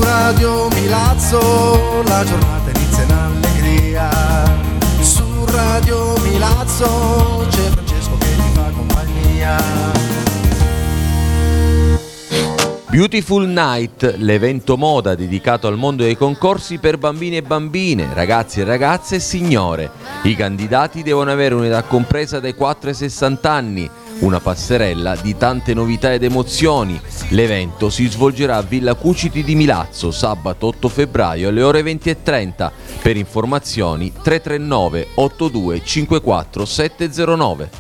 Radio Milazzo la giornata inizia in allegria. Su Radio Milazzo c'è Francesco che ti fa compagnia. Beautiful Night, l'evento moda dedicato al mondo dei concorsi per bambini e bambine, ragazzi e ragazze e signore. I candidati devono avere un'età compresa dai 4 ai 60 anni, una passerella di tante novità ed emozioni. L'evento si svolgerà a Villa Cuciti di Milazzo, sabato 8 febbraio alle ore 20:30. Per informazioni 339 82 54 709.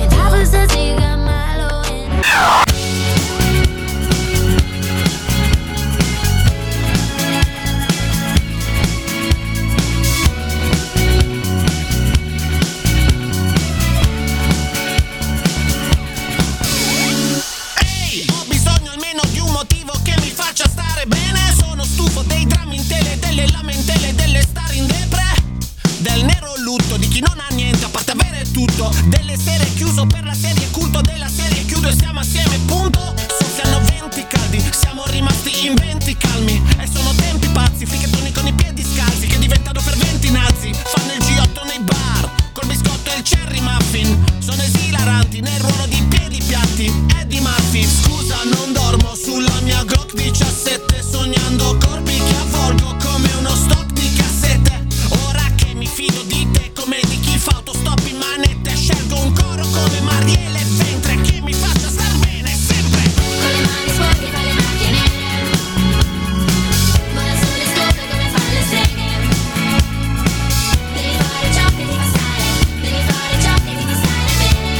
Del nero lutto di chi non ha niente a parte avere tutto, delle serie chiuso per la serie culto della serie chiudo e stiamo assieme punto. Soffiano venti caldi, siamo rimasti in venti calmi e sono tempi pazzi, fichettoni con i piedi scalzi che diventano ferventi nazi, fanno il G8 nei bar col biscotto e il cherry muffin, sono esilaranti nel ruolo di piedi piatti e di Murphy. Scusa non dormo sulla mia Glock 17 sognando corpi che avvolgo come uno stock di cassette. Ora che mi fido di te come di chi fa autostop in manette, scelgo un coro come Marielle Ventre che mi faccia star bene sempre. Con le mani sporche fa le macchie nere, vola sulle scope come fanno le streghe. Devi fare ciò che ti fa stare, devi fare ciò che ti fa stare bene.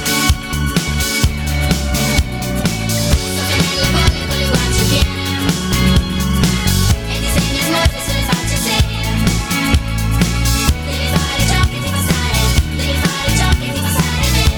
Soffia nelle bolle con le guance piene e disegna smorfie sulle facce serie. Devi fare ciò che ti fa stare, devi fare ciò che ti fa stare bene.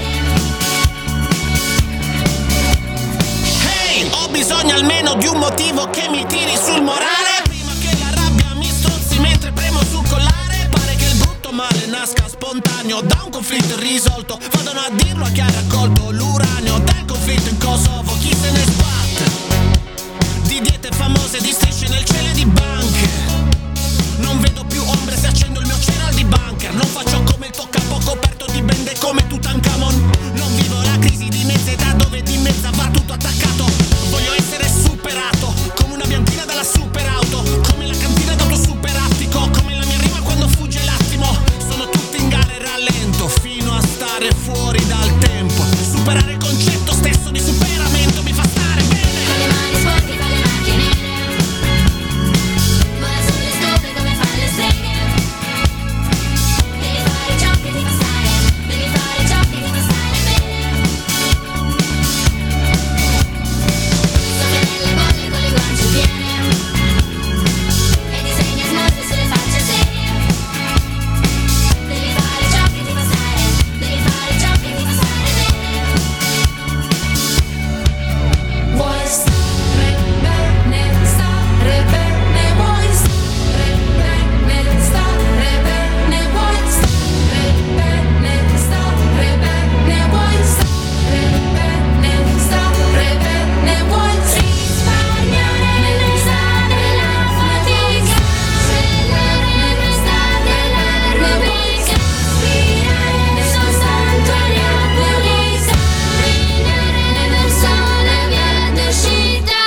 Hey, ho bisogno almeno di un motivo che mi tiri sul morale, prima che la rabbia mi strozzi mentre premo sul collare. Pare che il brutto male nasca spontaneo da un conflitto irrisolto, vadano a dirlo a chi ha raccolto l'uranio del conflitto in Kosovo. Chi se ne sbatte di diete famose, di strisce nel cielo e di banche. Non vedo più ombre se accendo il mio cereal di bunker. Non faccio come il tuo capo coperto di bende come Tutankhamon. Non vivo la crisi di mezza età dove di mezza va tutto attaccato. Voglio essere superato come una bianchina dalla superauto, come la cantina d'auto superattico, come la mia rima quando fugge l'attimo. Sono tutti in gara e rallento fino a stare fuori dal tempo. Superare il concetto stesso di superamento mi fa stare bene. Con le mani sporche fa le macchie nere, vola sulle scope come fanno le streghe. Devi fare ciò che ti fa stare, devi fare ciò che ti fa stare bene. Soffia nelle bolle con le guance piene e disegna smorfie sulle facce serie. Devi fare ciò che ti fa stare, devi fare ciò che ti fa stare bene. Vuoi stare bene, vuoi stare bene, stare bene, vuoi stare bene, vuoi stare bene, vuoi risparmiare l'estate, la fatica, scegliere l'estate, l'erbica, respirare soltanto gli auguri, camminare verso le vie d'uscita,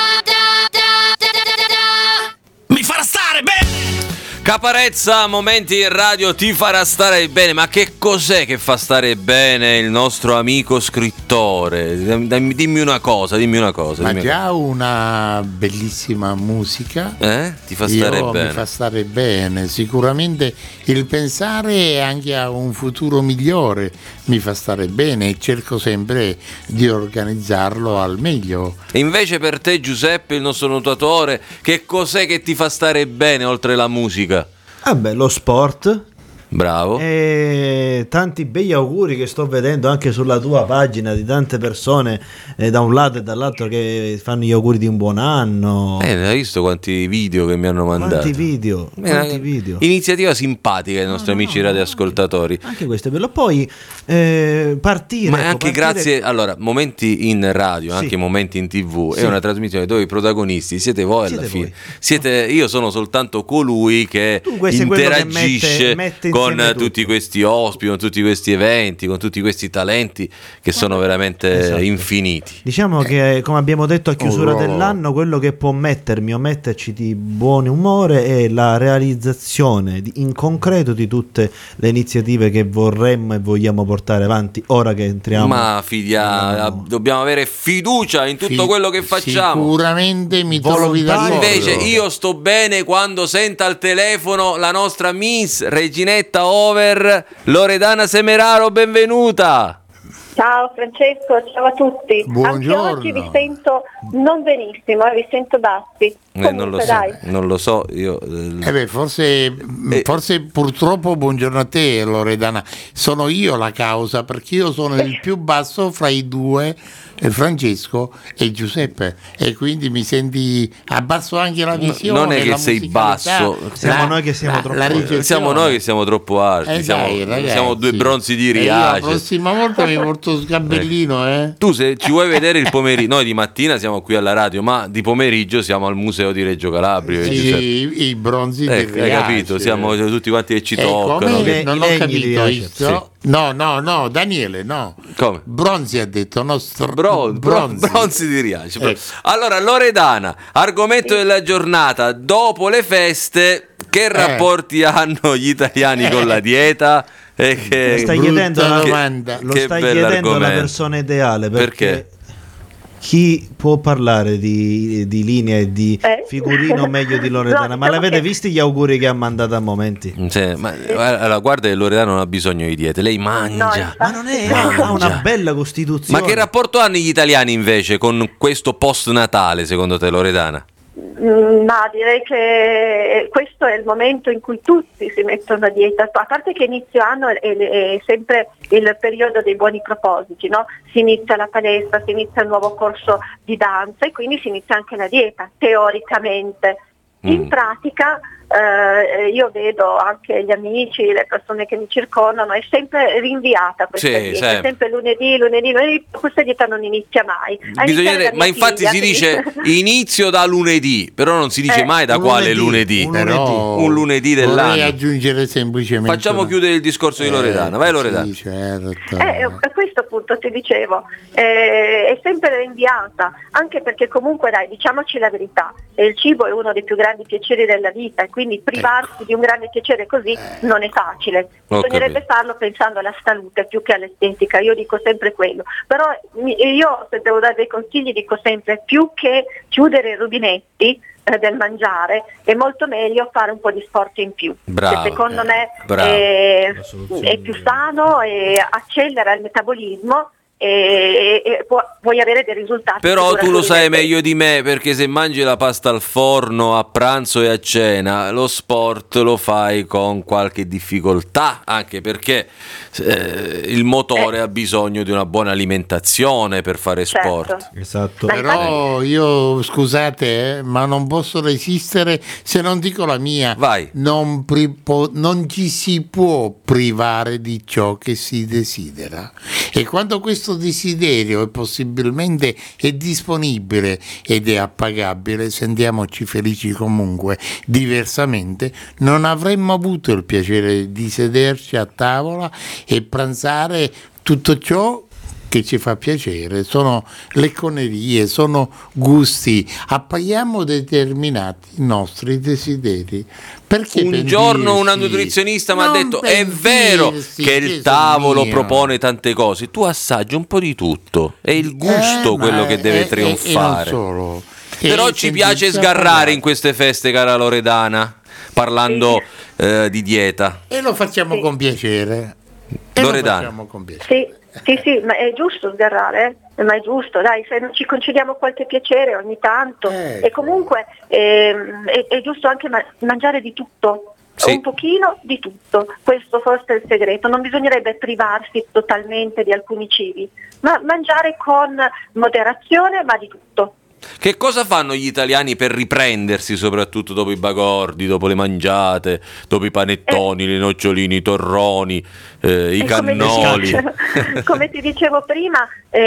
mi farà stare bene. Caparezza, momenti in radio ti farà stare bene. Ma che cos'è che fa stare bene il nostro amico scrittore? Dimmi una cosa. Ma già una bellissima musica ti fa stare bene. Mi fa stare bene. Sicuramente il pensare anche a un futuro migliore mi fa stare bene e cerco sempre di organizzarlo al meglio. E invece per te, Giuseppe, il nostro nuotatore, che cos'è che ti fa stare bene oltre la musica? Lo sport, Bravo. E tanti begli auguri che sto vedendo anche sulla tua pagina di tante persone da un lato e dall'altro che fanno gli auguri di un buon anno. Hai visto quanti video che mi hanno mandato? Quanti video? Iniziativa simpatica ai nostri amici radioascoltatori. Anche questo è bello. Poi partire. Ma anche grazie, allora, momenti in radio, anche momenti in TV, è una trasmissione dove i protagonisti siete voi alla fine. Io sono soltanto colui che interagisce con tutti questi ospiti, con tutti questi eventi, con tutti questi talenti che sono veramente infiniti. Diciamo che, come abbiamo detto a chiusura dell'anno, quello che può mettermi o metterci di buon umore è la realizzazione in concreto di tutte le iniziative che vorremmo e vogliamo portare avanti ora che entriamo. Ma dobbiamo avere fiducia in tutto quello che facciamo. Sicuramente mi trovi d'accordo. Invece io sto bene quando sento al telefono la nostra Miss Reginetta Over, Loredana Semeraro, benvenuta. Ciao Francesco, ciao a tutti. Buongiorno. Anche oggi vi sento non benissimo, vi sento bassi. Non lo so, io forse purtroppo buongiorno a te Loredana, sono io la causa perché io sono il più basso fra i due, Francesco e Giuseppe, e quindi mi senti abbasso anche la visione. Non è che sei basso, siamo noi che siamo troppo alti. Siamo noi che siamo troppo alti, siamo due bronzi di Riace. La prossima volta mi porto sgabellino. Tu se ci vuoi vedere il pomeriggio, noi di mattina siamo qui alla radio, ma di pomeriggio siamo al museo di Reggio Calabria. I bronzi di Riace. Hai capito? Siamo tutti quanti che ci toccano. Non ho capito. No, Daniele, no. Come? Bronzi ha detto, Bronzi di Riace. Allora, Loredana, argomento della giornata, dopo le feste, che rapporti hanno gli italiani con la dieta? Lo stai chiedendo alla persona ideale, perché chi può parlare di linea e di figurino meglio di Loredana? Ma l'avete visti gli auguri che ha mandato a momenti? Allora, guarda che Loredana non ha bisogno di diete, lei mangia. Ma non è, ha una bella costituzione. Ma che rapporto hanno gli italiani invece con questo post Natale, secondo te, Loredana? Ma direi che questo è il momento in cui tutti si mettono a dieta, a parte che inizio anno è sempre il periodo dei buoni propositi, no? Si inizia la palestra, si inizia il nuovo corso di danza e quindi si inizia anche la dieta, teoricamente. In pratica io vedo anche gli amici, le persone che mi circondano, è sempre rinviata questa dieta, è sempre lunedì, questa dieta non inizia mai. Ma infatti si dice inizio da lunedì, però non si dice mai da quale lunedì. Un lunedì dell'anno. Vorrei aggiungere semplicemente. Facciamo chiudere il discorso di Loredana, vai Loredana. Sì, certo. A questo punto ti dicevo, è sempre rinviata, anche perché comunque diciamoci la verità, il cibo è uno dei più grandi piaceri della vita e quindi privarsi di un grande piacere così non è facile. Bisognerebbe farlo pensando alla salute più che all'estetica, io dico sempre quello. Però io, se devo dare dei consigli, dico sempre più che chiudere i rubinetti del mangiare è molto meglio fare un po' di sport in più, che secondo me è più sano e accelera il metabolismo e puoi avere dei risultati. Però tu lo sai meglio di me, perché se mangi la pasta al forno a pranzo e a cena, lo sport lo fai con qualche difficoltà, anche perché il motore ha bisogno di una buona alimentazione per fare sport. Esatto. Però io, scusate, ma non posso resistere se non dico la mia. Vai. Non ci si può privare di ciò che si desidera, e quando questo desiderio possibilmente è disponibile ed è appagabile, sentiamoci felici comunque. Diversamente non avremmo avuto il piacere di sederci a tavola e pranzare tutto ciò che ci fa piacere. Sono lecconerie, sono gusti, appaghiamo determinati nostri desideri. Perché un giorno una nutrizionista mi ha detto è vero che il tavolo propone tante cose, tu assaggi un po' di tutto, è il gusto quello che deve trionfare. Però ci piace sgarrare in queste feste, cara Loredana, parlando di dieta, e lo facciamo con piacere. Loredana. Sì, ma è giusto sgarrare, ma è giusto, dai, se non ci concediamo qualche piacere ogni tanto, e comunque è giusto anche mangiare di tutto, un pochino di tutto, questo forse è il segreto. Non bisognerebbe privarsi totalmente di alcuni cibi, ma mangiare con moderazione, ma di tutto. Che cosa fanno gli italiani per riprendersi, soprattutto dopo i bagordi, dopo le mangiate, dopo i panettoni, le noccioline, i torroni, i cannoli? Come ti dicevo prima,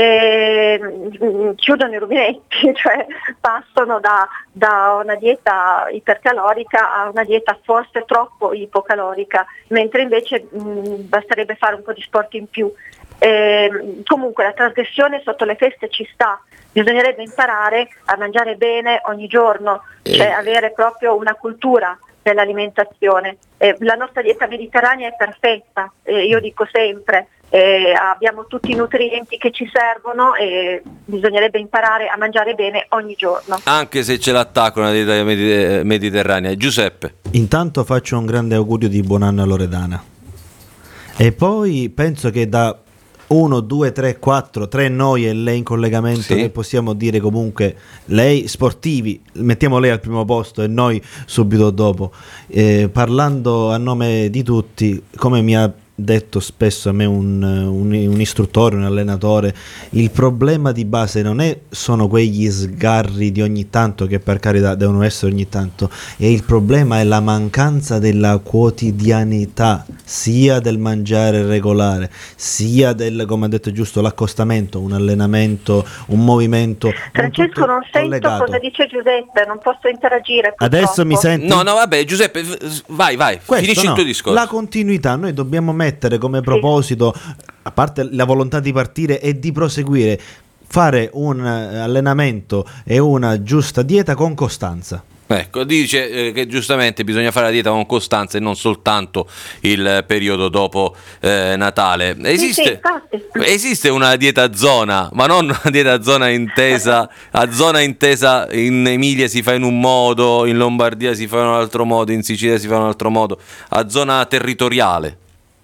chiudono i rubinetti, cioè passano da una dieta ipercalorica a una dieta forse troppo ipocalorica, mentre invece basterebbe fare un po' di sport in più. Comunque la trasgressione sotto le feste ci sta, bisognerebbe imparare a mangiare bene ogni giorno, cioè avere proprio una cultura dell'alimentazione. La nostra dieta mediterranea è perfetta, io dico sempre, abbiamo tutti i nutrienti che ci servono e bisognerebbe imparare a mangiare bene ogni giorno. Anche se c'è l'attacco alla dieta mediterranea. Giuseppe? Intanto faccio un grande augurio di buon anno a Loredana. E poi penso che da 1, 2, 3, 4, 3 noi e lei in collegamento, che possiamo dire comunque lei sportivi, mettiamo lei al primo posto e noi subito dopo, parlando a nome di tutti, come mi ha detto spesso a me un istruttore, un allenatore, il problema di base non sono quegli sgarri di ogni tanto, che per carità devono essere ogni tanto, e il problema è la mancanza della quotidianità, sia del mangiare regolare, sia del, come ha detto giusto, l'accostamento, un allenamento, un movimento. Francesco, non sento collegato. Cosa dice Giuseppe, non posso interagire purtroppo. Adesso mi senti? No, vabbè, Giuseppe, vai, finisci il tuo discorso. La continuità, noi dobbiamo mettere come proposito, a parte la volontà di partire e di proseguire, fare un allenamento e una giusta dieta con costanza. Ecco, dice che giustamente bisogna fare la dieta con costanza e non soltanto il periodo dopo Natale. Esiste una dieta zona, ma non una dieta zona intesa, a zona intesa in Emilia si fa in un modo, in Lombardia si fa in un altro modo, in Sicilia si fa in un altro modo, a zona territoriale.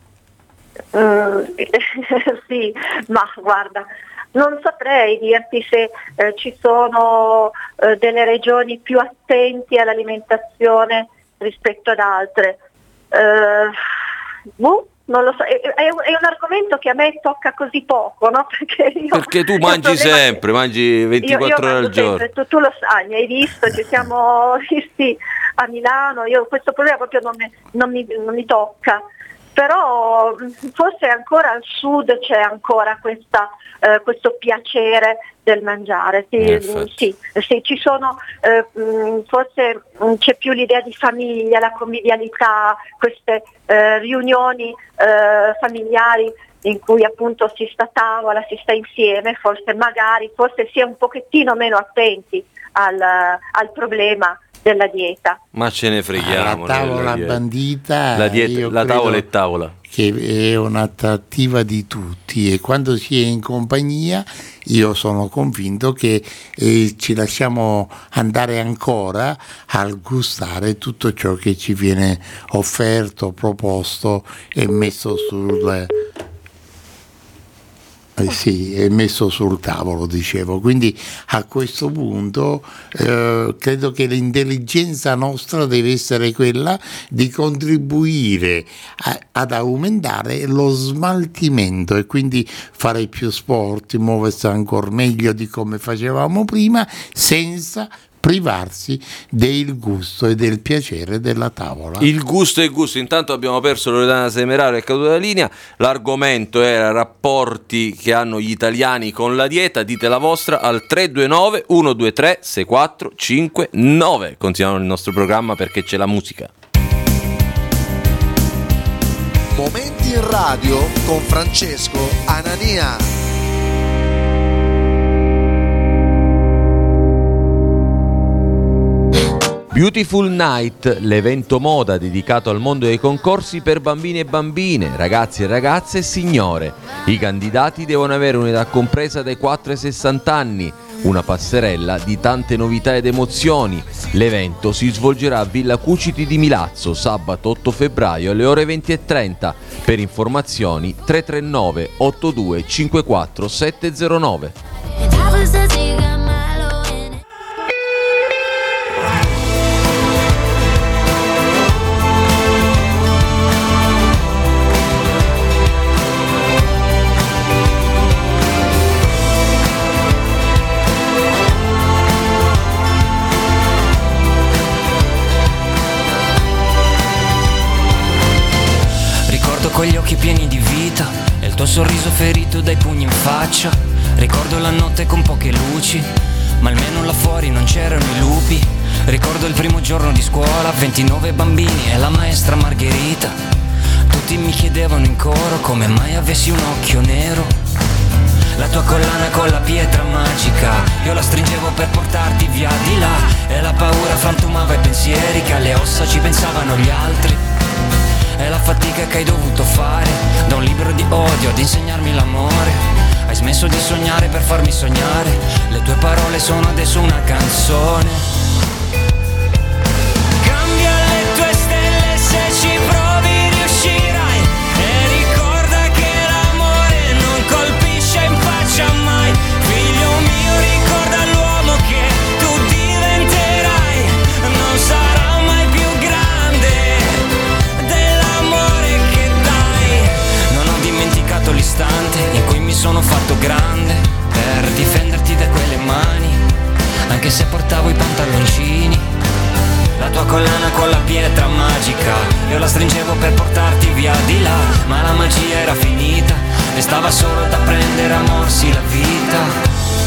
Sì, ma guarda, non saprei dirti se ci sono delle regioni più attenti all'alimentazione rispetto ad altre. Non lo so, è un argomento che a me tocca così poco, no? Perché tu mangi sempre, mangi 24 ore al giorno. Tu lo sai, mi hai visto, ci siamo visti a Milano, io questo problema proprio non mi tocca. Però forse ancora al sud c'è ancora questo piacere del mangiare. Sì, ci sono, forse c'è più l'idea di famiglia, la convivialità, queste riunioni familiari in cui appunto si sta a tavola, si sta insieme, forse si è un pochettino meno attenti al problema della dieta. Ma ce ne freghiamo. La tavola bandita, la tavola è tavola, che è un'attrattiva di tutti, e quando si è in compagnia io sono convinto che ci lasciamo andare ancora al gustare tutto ciò che ci viene offerto, proposto e messo è messo sul tavolo, dicevo. Quindi a questo punto credo che l'intelligenza nostra deve essere quella di contribuire ad aumentare lo smaltimento e quindi fare più sport, muoversi ancora meglio di come facevamo prima, senza privarsi del gusto e del piacere della tavola. Il gusto è il gusto. Intanto abbiamo perso Loredana Semeraro, è caduta la linea. L'argomento era rapporti che hanno gli italiani con la dieta. Dite la vostra al 329 123 6459. Continuiamo il nostro programma perché c'è la musica. Momenti in radio con Francesco Anania. Beautiful Night, l'evento moda dedicato al mondo dei concorsi per bambini e bambine, ragazzi e ragazze e signore. I candidati devono avere un'età compresa dai 4 ai 60 anni, una passerella di tante novità ed emozioni. L'evento si svolgerà a Villa Cuciti di Milazzo, sabato 8 febbraio alle ore 20:30. Per informazioni 339 82 54 709. tuo sorriso ferito dai pugni in faccia. Ricordo la notte con poche luci, ma almeno là fuori non c'erano i lupi. Ricordo il primo giorno di scuola, 29 bambini e la maestra Margherita. Tutti mi chiedevano in coro come mai avessi un occhio nero. La tua collana con la pietra magica, io la stringevo per portarti via di là. E la paura frantumava i pensieri, che alle ossa ci pensavano gli altri. E la fatica che hai dovuto fare, da un libro di odio ad insegnarmi l'amore. Hai smesso di sognare per farmi sognare, le tue parole sono adesso una canzone. Cambia le tue stelle se ci provi riuscirai. E ricorda che l'amore non colpisce in faccia mai. Figlio mio, ricorda l'uomo che tu diventerai. Non sarà mai più grande dell'amore che dai. Non ho dimenticato l'istante in cui mi sono fatto grande per difenderti da quelle mani, anche se portavo i pantaloncini. La tua collana con la pietra magica, io la stringevo per portarti via di là, ma la magia era finita e stava solo da prendere a morsi la vita.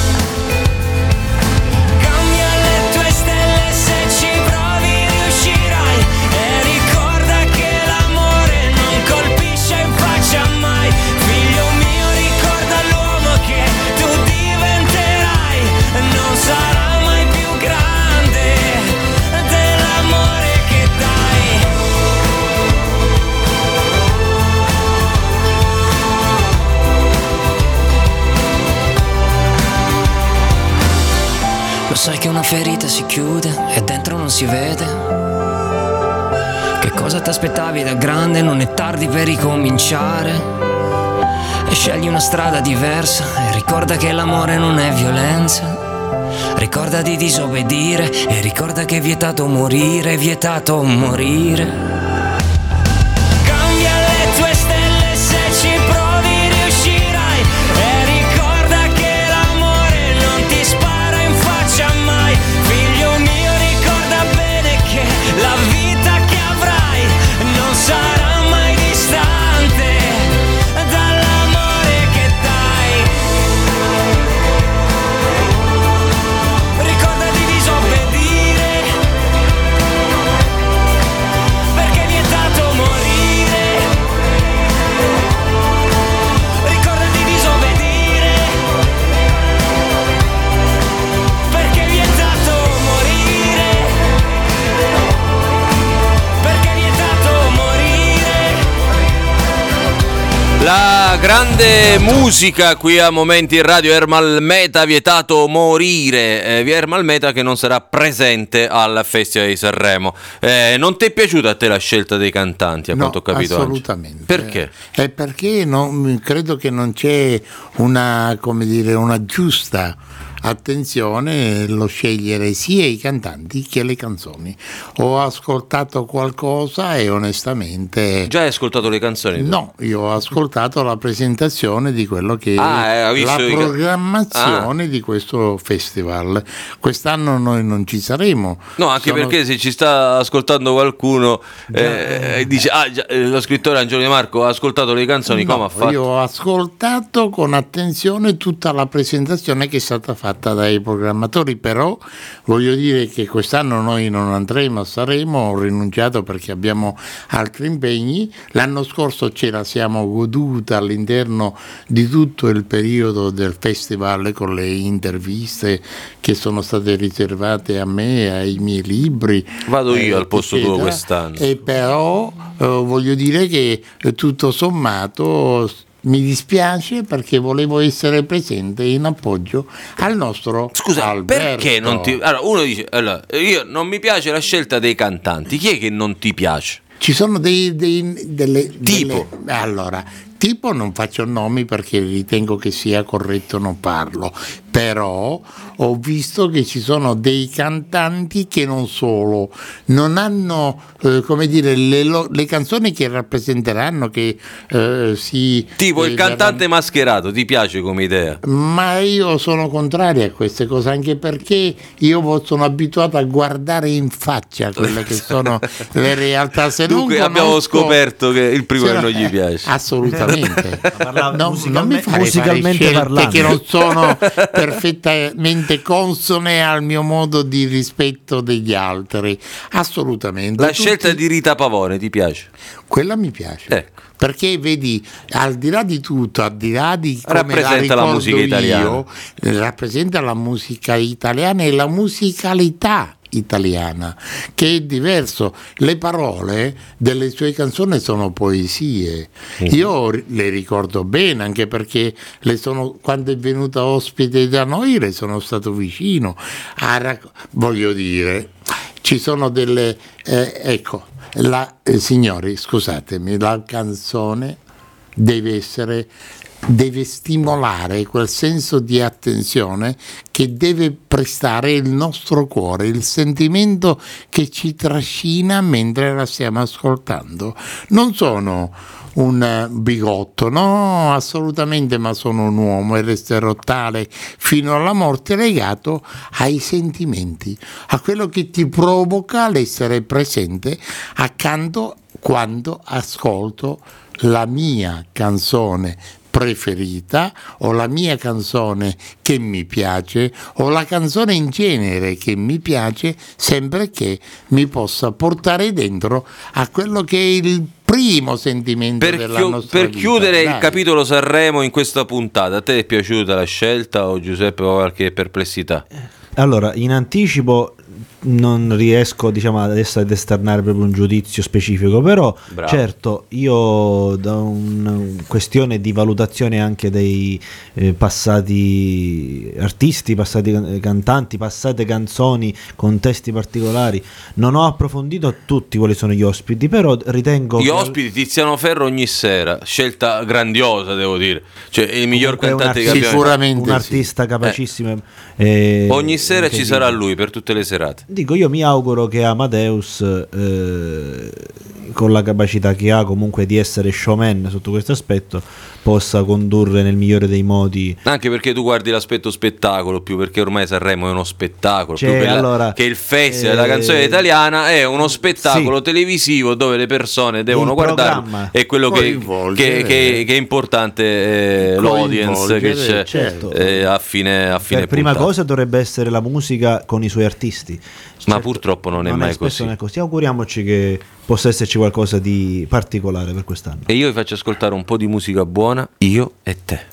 Cambia le tue stelle se ci provi riuscirai. E ricorda che l'amore non colpisce in faccia mai. Figlio mio, ricorda l'uomo che tu diventerai. Non sarà mai più grande dell'amore che dai. Lo sai che una ferita si chiude e dentro non si vede. Che cosa ti aspettavi da grande? Non è tardi per ricominciare. E scegli una strada diversa e ricorda che l'amore non è violenza. Ricorda di disobbedire e ricorda che è vietato morire, è vietato morire. Cambia le tue stelle se ci provi riuscirai. E ricorda che l'amore non ti spara in faccia mai. Figlio mio, ricorda bene che la vita che avrai non sarà mai distante dall'amore che dai. Ricorda di disobbedire, perché è vietato morire. Ricorda di disobbedire, perché è vietato morire. Perché è vietato morire. La grande musica qui a Momenti in Radio. Ermal Meta, vietato morire. Ermal Meta che non sarà presente al Festival di Sanremo. Non ti è piaciuta a te la scelta dei cantanti, a quanto ho capito? Assolutamente. Perché? Perché credo che non c'è una giusta attenzione lo scegliere sia i cantanti che le canzoni. Ho ascoltato qualcosa e onestamente... Già hai ascoltato le canzoni? No, io ho ascoltato la presentazione di quello che è la programmazione di questo festival. Quest'anno noi non ci saremo. No, anche perché se ci sta ascoltando qualcuno dice lo scrittore Angelo De Marco ha ascoltato le canzoni, come ha fatto? Io ho ascoltato con attenzione tutta la presentazione che è stata fatta dai programmatori, però voglio dire che quest'anno noi non andremo a Sanremo, ho rinunciato perché abbiamo altri impegni. L'anno scorso ce la siamo goduta all'interno di tutto il periodo del festival con le interviste che sono state riservate a me, ai miei libri. Vado io al posto tuo quest'anno. E però voglio dire che tutto sommato mi dispiace perché volevo essere presente in appoggio al nostro Alberto. Perché non ti... Allora, uno dice, io non mi piace la scelta dei cantanti. Chi è che non ti piace? Ci sono Allora, tipo non faccio nomi perché ritengo che sia corretto non farlo, però ho visto che ci sono dei cantanti che non hanno come dire le canzoni che rappresenteranno, che tipo il cantante mascherato, ti piace come idea? Ma io sono contrario a queste cose, anche perché io sono abituato a guardare in faccia quelle che sono le realtà. Se dunque non abbiamo scoperto che il primo che non gli piace. Assolutamente. Non mi fare musicalmente parlando, che non sono perfettamente consone al mio modo di rispetto degli altri. Assolutamente. La scelta di Rita Pavone ti piace? Quella mi piace. Ecco. Perché vedi, al di là di tutto, al di là di come rappresenta la musica italiana, rappresenta la musica italiana e la musicalità italiana, che è diverso. Le parole delle sue canzoni sono poesie. Io le ricordo bene, anche perché quando è venuta ospite da noi le sono stato vicino voglio dire, ci sono delle ecco, signori, scusatemi, la canzone deve stimolare quel senso di attenzione che deve prestare il nostro cuore, il sentimento che ci trascina mentre la stiamo ascoltando. Non sono un bigotto, no, assolutamente, ma sono un uomo e resterò tale fino alla morte, legato ai sentimenti, a quello che ti provoca l'essere presente accanto quando ascolto la mia canzone preferita, o la mia canzone che mi piace, o la canzone in genere che mi piace, sempre che mi possa portare dentro a quello che è il primo sentimento della nostra vita. Per chiudere Dai. il capitolo Sanremo in questa puntata, a te è piaciuta la scelta o Giuseppe ho qualche perplessità? Allora, in anticipo non riesco, adesso ad esternare proprio un giudizio specifico, però bravo. Certo, io da una questione di valutazione anche dei passati artisti, passati cantanti, passate canzoni con testi particolari, non ho approfondito tutti quali sono gli ospiti, però ritengo gli ospiti Tiziano Ferro ogni sera, scelta grandiosa, devo dire, cioè il miglior cantante che abbiamo, sicuramente un artista capacissimo, ogni sera ci sarà lui per tutte le serate. Dico, io mi auguro che Amadeus, con la capacità che ha comunque di essere showman sotto questo aspetto, possa condurre nel migliore dei modi. Anche perché tu guardi l'aspetto spettacolo più, perché ormai Sanremo è uno spettacolo, cioè, più allora, che il festival della canzone italiana è uno spettacolo televisivo dove le persone devono guardarlo, è quello che è importante, l'audience che c'è, certo. A fine per prima cosa dovrebbe essere la musica con i suoi artisti, ma purtroppo non è mai così. Non è così. Auguriamoci che possa esserci qualcosa di particolare per quest'anno. E io vi faccio ascoltare un po' di musica buona, Io e te.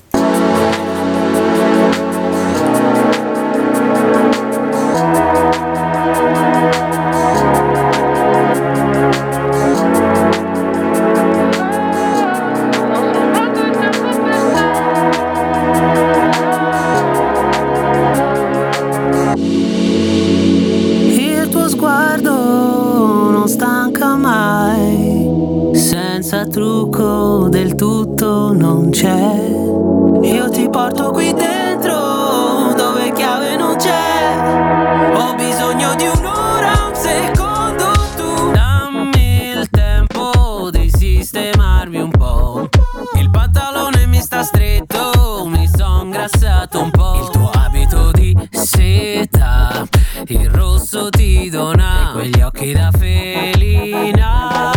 Trucco del tutto non c'è. Io ti porto qui dentro dove chiave non c'è. Ho bisogno di un'ora, un secondo, tu dammi il tempo di sistemarmi un po'. Il pantalone mi sta stretto, mi son ingrassato un po'. Il tuo abito di seta, il rosso ti dona, e quegli occhi da felina.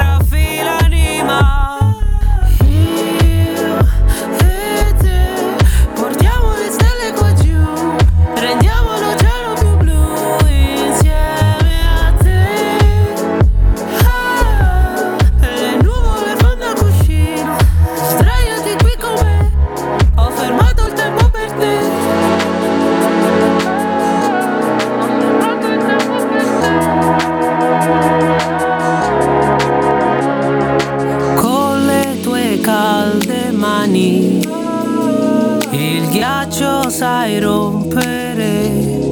Sai rompere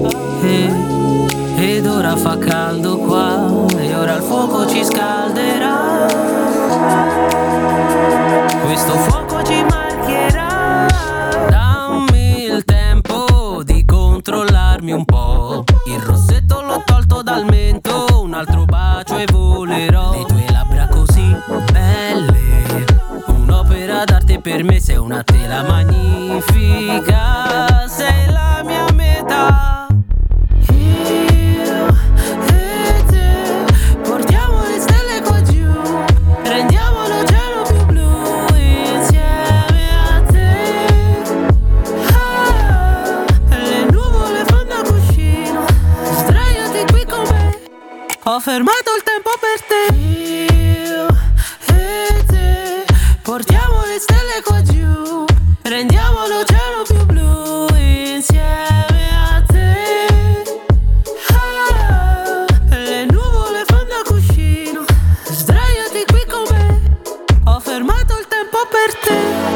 ed ora fa caldo qua e ora il fuoco ci scalderà, questo fuoco ci marchierà. Dammi il tempo significa, sei la mia metà. Io e te portiamo le stelle qua giù, rendiamo l'oceano più blu insieme a te. Le nuvole fanno da cuscino, sdraiati qui con me, ho fermato il tempo per te. Io e te portiamo le stelle qua giù, rendiamo l'oceano più blu insieme a te. Le nuvole fanno da cuscino, sdraiati qui con me, ho fermato il tempo per te.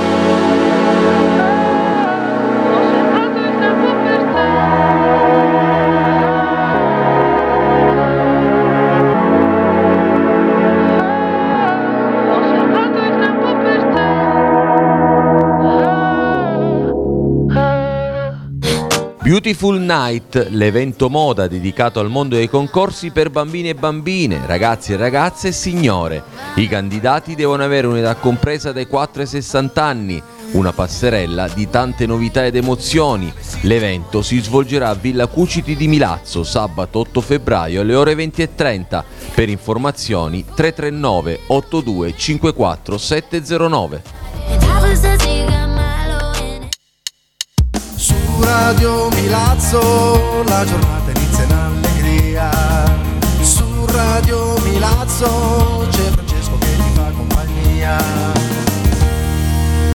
Beautiful Night, l'evento moda dedicato al mondo dei concorsi per bambini e bambine, ragazzi e ragazze e signore. I candidati devono avere un'età compresa dai 4 ai 60 anni, una passerella di tante novità ed emozioni. L'evento si svolgerà a Villa Cuciti di Milazzo, sabato 8 febbraio alle ore 20:30. Per informazioni 339 82 54 709. Radio Milazzo, la giornata inizia in allegria. Su Radio Milazzo c'è Francesco che ti fa compagnia.